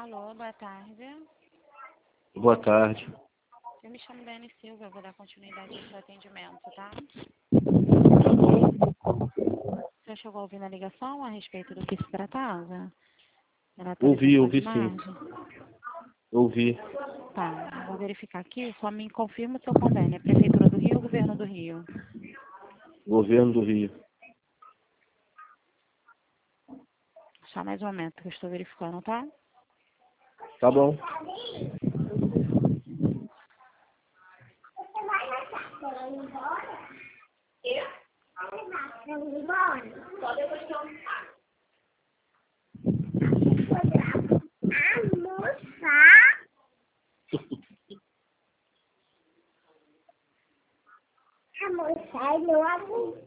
Alô, boa tarde. Boa tarde. Eu me chamo Dani Silva, eu vou dar continuidade ao seu atendimento, tá? Tá bom. Você chegou a ouvir na ligação a respeito do que se tratava? Era Ouvi atualização de sim. margem? Ouvi. Tá, vou verificar aqui, só me confirma o seu convênio. É Prefeitura do Rio ou Governo do Rio? Governo do Rio. Só mais um momento que eu estou verificando, tá? Tá bom. Almoçar no almoço.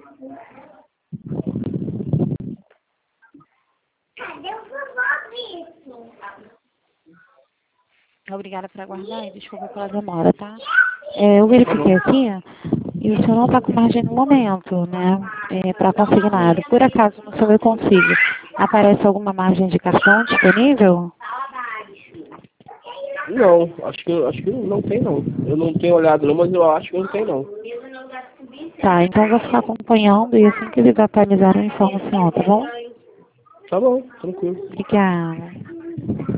Cadê o vovô Bicho? Obrigada por aguardar e desculpa pela demora, tá? Eu verifiquei aqui e o senhor não está com margem no momento, né? Para consignado. Por acaso no seu eu consigo, aparece alguma margem de cartão disponível? Não, acho que não tem não. Eu não tenho olhado não, mas eu acho que não tem não. Tá, então eu vou ficar acompanhando e assim que eles atualizarem eu informo o senhor, tá bom? Tá bom, tranquilo. Obrigada.